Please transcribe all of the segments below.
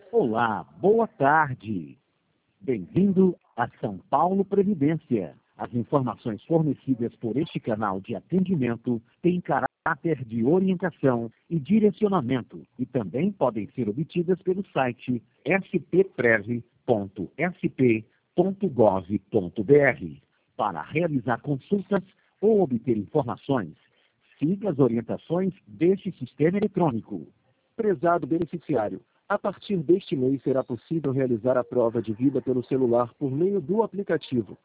Olá, boa tarde. Bem-vindo a São Paulo Previdência. As informações fornecidas por este canal de atendimento têm caráter de orientação e direcionamento e também podem ser obtidas pelo site spprev.sp.gov.br. Para realizar consultas ou obter informações, siga as orientações deste sistema eletrônico. Prezado beneficiário, a partir deste mês será possível realizar a prova de vida pelo celular por meio do aplicativo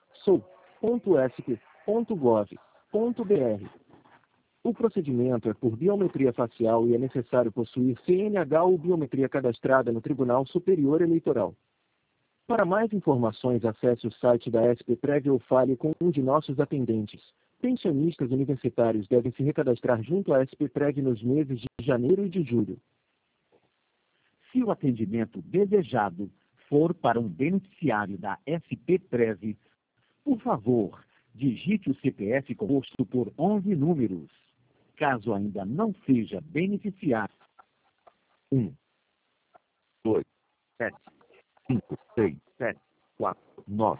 sou.sp.gov.br. O procedimento é por biometria facial e é necessário possuir CNH ou biometria cadastrada no Tribunal Superior Eleitoral. Para mais informações, acesse o site da SPPrev ou fale com um de nossos atendentes. Pensionistas universitários devem se recadastrar junto à SPPrev nos meses de janeiro e de julho. Se o atendimento desejado for para um beneficiário da SPPrev, por favor, digite o CPF composto por 11 números. Caso ainda não seja beneficiário, 1, 2, 7, 5, 6, 7, 4, 9.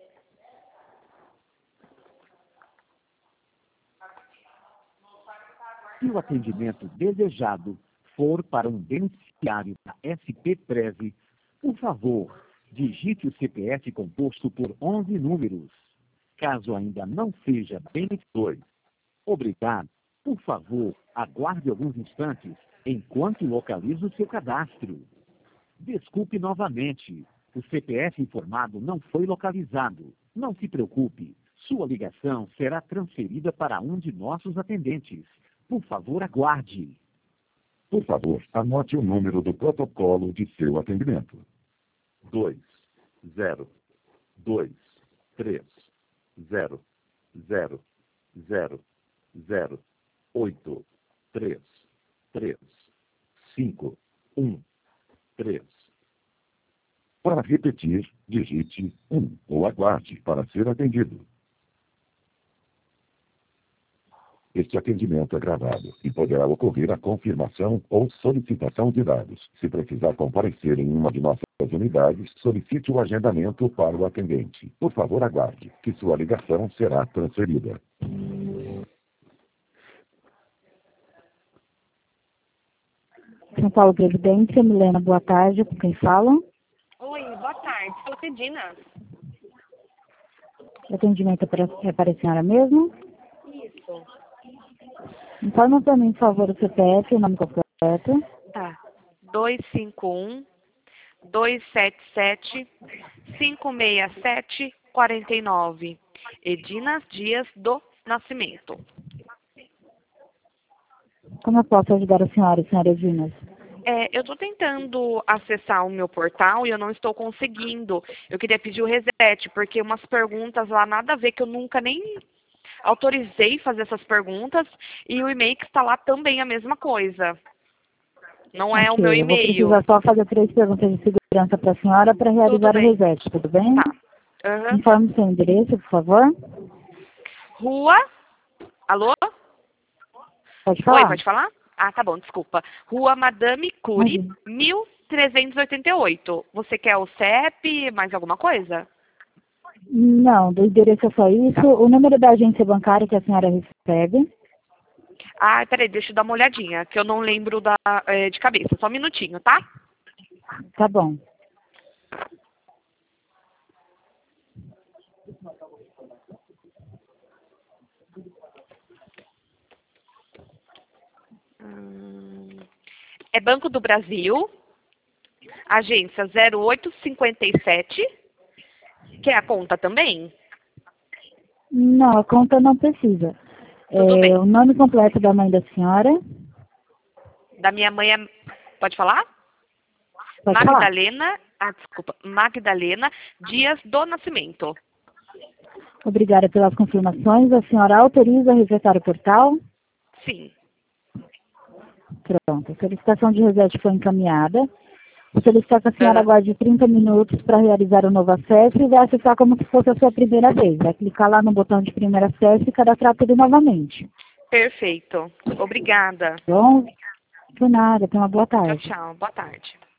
Se o atendimento desejado for para um beneficiário da SPPrev, por favor, digite o CPF composto por 11 números. Caso ainda não seja beneficiário, obrigado. Por favor, aguarde alguns instantes enquanto localizo seu cadastro. Desculpe novamente, o CPF informado não foi localizado. Não se preocupe, sua ligação será transferida para um de nossos atendentes. Por favor, aguarde. Por favor, anote o número do protocolo de seu atendimento. 2, 0, 2, 3, 0, 0, 0, 0, 8, 3, 3, 5, 1, 3. Para repetir, digite 1 ou aguarde para ser atendido. Este atendimento é gravado e poderá ocorrer a confirmação ou solicitação de dados. Se precisar comparecer em uma de nossas unidades, solicite o agendamento para o atendente. Por favor, aguarde, que sua ligação será transferida. São Paulo Previdência, Milena, boa tarde, com quem fala? Oi, boa tarde, fala com a Edina. O atendimento é para a senhora mesmo? Isso. Informa para mim, por favor, o CPF e o nome completo. Tá. 251-277-567-49. Edina Dias do Nascimento. Como eu posso ajudar a senhora Edinas? Eu estou tentando acessar o meu portal e eu não estou conseguindo. Eu queria pedir o reset, porque umas perguntas lá nada a ver, que eu nunca nem autorizei fazer essas perguntas, e o e-mail que está lá também é a mesma coisa. Não é o meu e-mail. Eu vou precisar só fazer 3 perguntas de segurança para a senhora para realizar o reset, tudo bem? Tá. Uhum. Informe seu endereço, por favor. Rua... Alô? Pode falar? Oi, pode falar? Ah, tá bom, desculpa. Rua Madame Cury, 1388. Você quer o CEP, mais alguma coisa? Não, do endereço é só isso. Tá. O número da agência bancária que a senhora recebe. Ah, peraí, deixa eu dar uma olhadinha, que eu não lembro de cabeça. Só um minutinho, tá? Tá bom. É Banco do Brasil, agência 0857. Quer a conta também? Não, a conta não precisa. Tudo bem. O nome completo da mãe da senhora? Da minha mãe é... Pode falar? Pode Magdalena... desculpa. Magdalena Dias do Nascimento. Obrigada pelas confirmações. A senhora autoriza a resetar o portal? Sim. Pronto. A solicitação de reset foi encaminhada. Vou solicitar que a senhora aguarde 30 minutos para realizar o novo acesso e vai acessar como se fosse a sua primeira vez. Vai clicar lá no botão de primeiro acesso e cadastrar tudo novamente. Perfeito. Obrigada. Bom, por nada. Tenha uma boa tarde. Tchau, tchau. Boa tarde.